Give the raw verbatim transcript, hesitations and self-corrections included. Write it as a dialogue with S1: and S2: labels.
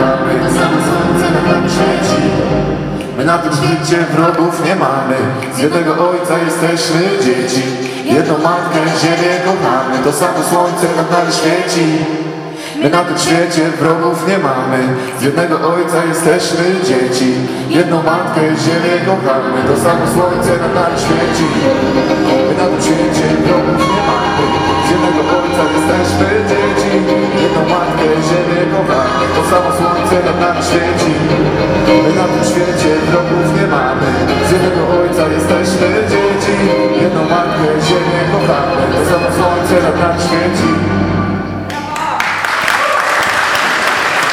S1: kochamy, to samo słońce nad nami świeci. My na tym świecie wrogów nie mamy, z jednego ojca jesteśmy dzieci. Jedną matkę, ziemię kochamy, to samo słońce nad nami świeci. My na tym świecie wrogów nie mamy, z jednego ojca jesteśmy dzieci. Jedną matkę, ziemię kochamy, to samo słońce nad nami świeci. My na tym świecie wrogów nie mamy, z jednego ojca jesteśmy dzieci. Jedną matkę, ziemię kochamy, to samo słońce nad nami świeci. My na tym świecie wrogów nie mamy, z jednego ojca jesteśmy dzieci. Jedną matkę, ziemię kochamy, to samo słońce nad nami świeci.